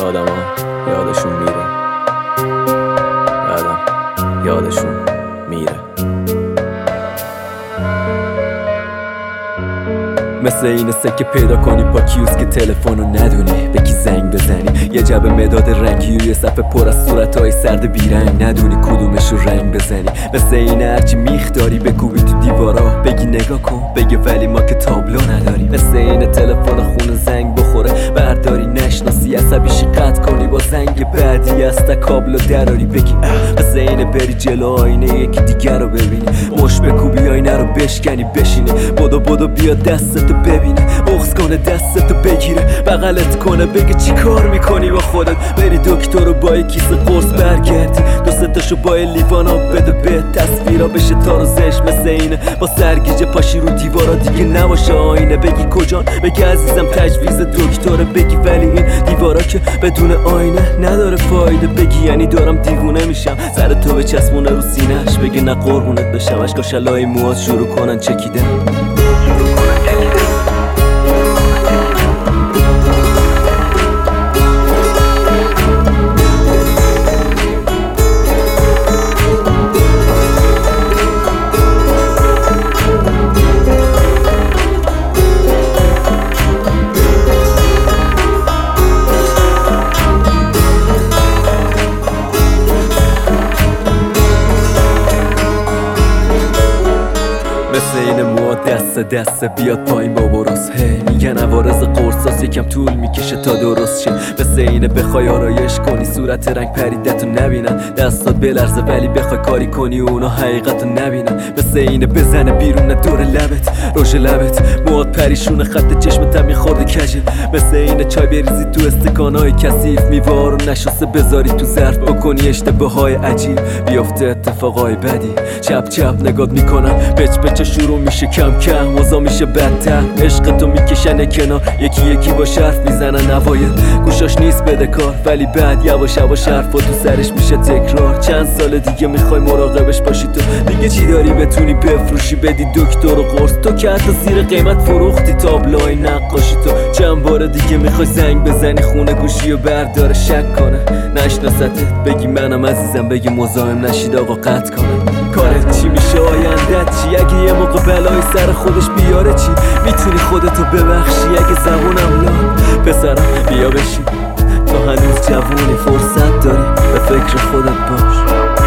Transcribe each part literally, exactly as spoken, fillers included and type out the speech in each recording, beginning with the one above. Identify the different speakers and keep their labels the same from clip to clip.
Speaker 1: آدم ها یادشون میره، آدم یادشون میره. مثل این سکه پیدا کنی پا کیوس که تلفنو ندونی به کی زنگ بزنی، یه جبه مداد رنگی و یه صفحه پر از صورتهای سرد بیرنگ، ندونی کدومش رو رنگ بزنی. مثل این هرچی میخ داری بکوبی تو دیوارا بگی نگاه کن، بگه ولی ما که تابلو نداریم. مثل این تلفن خونه زنگ بخوره برداری نشناسی، عصبیشی قطع کنی با زنگ بعدی از تا کابلو دراری بگی. مثل این بری جلو آینه یکی دیگر رو ببینی، مش بکوبی آینه رو بشکنی بشینی، بدو بدو بیا دستتو ببینه، بغض کنه دستتو بگیره بغلت کنه بگه چی کار میکنی با خودت، بری دکتر رو با کیسه قرص برگردی، دو ستاشو با لیوان آب بده به تصویرا بشه تار زش. مثل اینه با سرگیجه پاشی رو دیوارا دیگه نباشه آینه، بگی کجان بگی عزیزم تجویز دکتره، بگی ولی این دیوارا که بدون آینه نداره فایده، بگی یعنی دارم دیوونه میشم سر تو به چسبونه رو سینه‌اش، بگی نه قربونت بشم اشکا شلای موهات شروع کنن چکیدن. مثل این موها دست دست بیاد پایین با برس، هی میگن عوارض قرصاست یکم طول میکشه تا درست شه. مثل اینه بخوای آرایش کنی صورت رنگ پریدتو نبینن، دستات بلرزه ولی بخوای کاری کنی اونا حقیقتو نبینن. مثل اینه بزنه بیرون دور لبت روش لبت، موهات پریشونه خط چشمت هم میخورده کجه. مثل اینه چای بریزی تو استکانای کثیف، میوه رو نشسته بذاری تو ظرف، بکنی اشتباهای عجیب بیفته اتفاقای بدی، چپ چپ نگات میکنن پچ پچ شروع میشه کم کم وضع میشه بدتر، عشق تو میکشن کنار یکی یکی با حرف میزنن نوایل، گوشاش نیست بده کار ولی بعد یواش یواش حرفا تو سرش میشه تکرار. چند سال دیگه میخوای مراقبش باشی تو دیگه، چی داری بتونی بفروشی بدی دکتر و قرص، تو که حتی زیر قیمت فروختی تابلوهای نقاشی، تو چند بار دیگه میخوای زنگ بزنی خونه گوشی و برداره شک کنه نشناستت، بگی منم عزیزم بگی مزاحم نشید آقا قطع کنه. کارت چی میشه آیندت چی اگه یه موقع بلای سر خودش بیاره، چی میتونی خودتو ببخشی اگه زبونم لال پسرم بیا بشی تو هنوز جوونی فرصت داری به فکر خودت باش.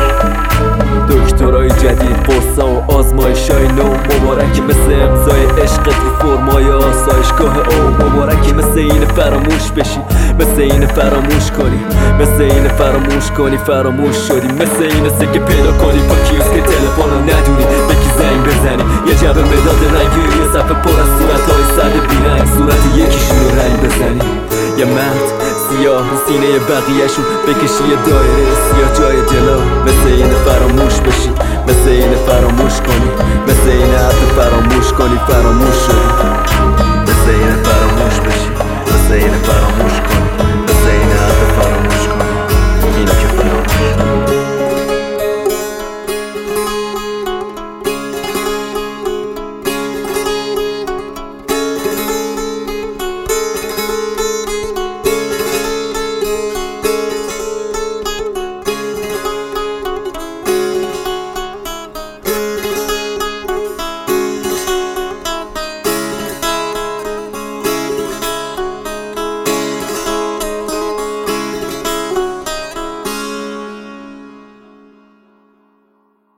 Speaker 1: دکترای جدید قرصا و آزمایشای نو مبارکه، مثل امضای عشقت رو فرمای آسایشگاه او مبارکه. مثل این فراموش بشی مثل این فراموش کنی مثل این فراموش کنی فراموش شدی. مثل این سکه پیدا کنی با کیوس که تلفن رو ندونی به کی زنگ بزنی، یه جبه مداد رنگی یه صفحه پر از صورتهای سرد بیرنگ، صورت یکیشون رو رنگ بزنی، یه مرد سیاه رو سینه بقیهشون بکشی یه دایره سیاه جای جلو. مثل این فراموش بشی مثل این فراموش کنی مثل این حرف فراموش کنی فراموش شدی.